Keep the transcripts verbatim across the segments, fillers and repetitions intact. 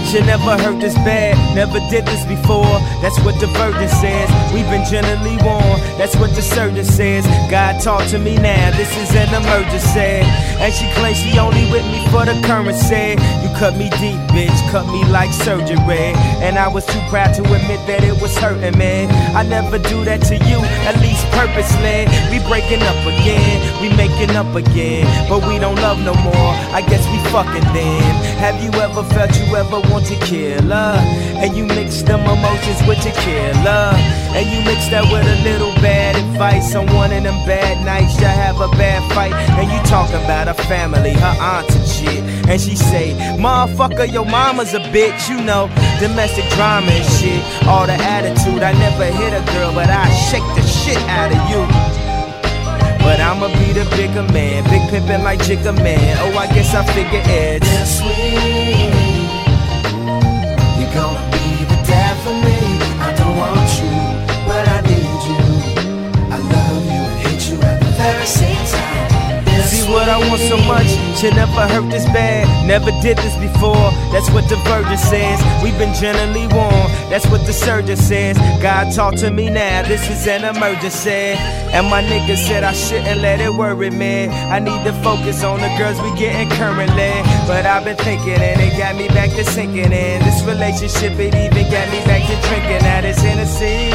Shit never hurt this bad, never did this before. That's what the virgin says. We've been generally warned, that's what the surgeon says. God talk to me now, this is an emergency. And she claims she only with me for the currency. You cut me deep, bitch, cut me like surgery. And I was too proud to admit that it was hurting, man. I never do that to you, at least purposely. We breaking up again, we making up again, but we don't love no more, I guess we fucking then. Have you ever felt you ever want to kill her? And you mix them emotions with your killer, and you mix that with a little bad advice on one of them bad nights you have a bad fight, and you talk about her family, her aunts and shit, and she say, motherfucker, your mama's a bitch, you know, domestic drama and shit, all the attitude. I never hit a girl, but I shake the shit out of you. But I'ma be the bigger man, big pimpin' like Jigga Man. Oh, I guess I figure it's sweet. You're gonna be the dad for me. I don't want you, but I need you. I love you and hate you at the very same time. See what I want so much, shit never hurt this bad, never did this before. That's what the virgin says. We've been generally warned, that's what the surgeon says. God talk to me now, this is an emergency. And my nigga said I shouldn't let it worry me. I need to focus on the girls we getting currently. But I've been thinking and it got me back to sinking in. This relationship, it even got me back to drinking at this Hennessy.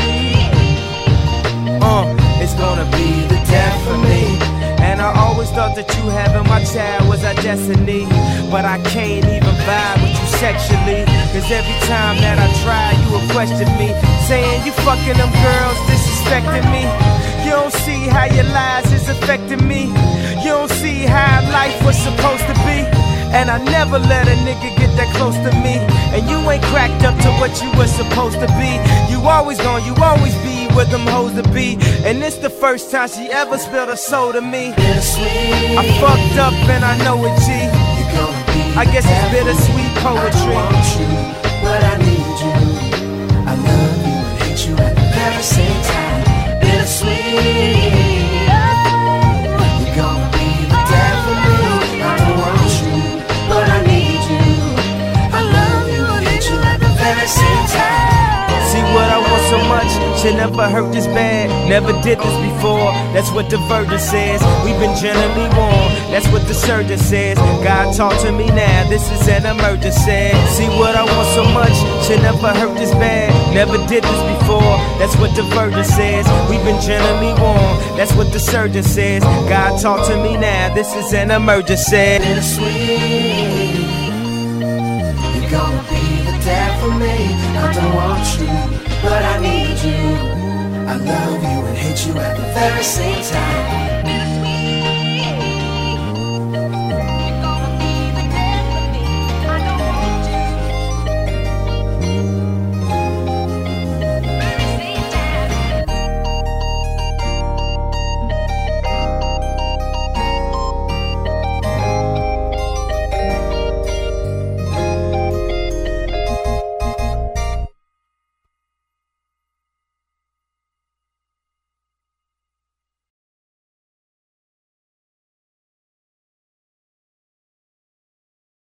Uh, it's gonna be the death for me. And I always thought that you having my child was our destiny, but I can't even vibe with you sexually. Cause every time that I try, you will question me, saying you fucking them girls, disrespecting me. You don't see how your lies is affecting me. You don't see how life was supposed to be. And I never let a nigga get that close to me. And you ain't cracked up to what you were supposed to be. You always gone, you always be where them hoes to be. And it's the first time she ever spilled her soul to me. I fucked up and I know it, G. I guess it's bittersweet poetry. I don't want you, but I need you. I love you and hate you at the very same time. Bittersweet. You're gonna be the dad for me. I don't want you, but I need you. I love you and hate you at the very same time. See what I want so much, shit never hurt this bad, never did this before. That's what the virgin says. We've been generally warned, that's what the surgeon says. God talk to me now, this is an emergency. See what I want so much, shit never hurt this bad, never did this before. That's what the virgin says. We've been generally warned, that's what the surgeon says. God talk to me now, this is an emergency. Bittersweet. You're gonna be the dad for me. I don't want you, but I need you. I love you and hate you at the very same time.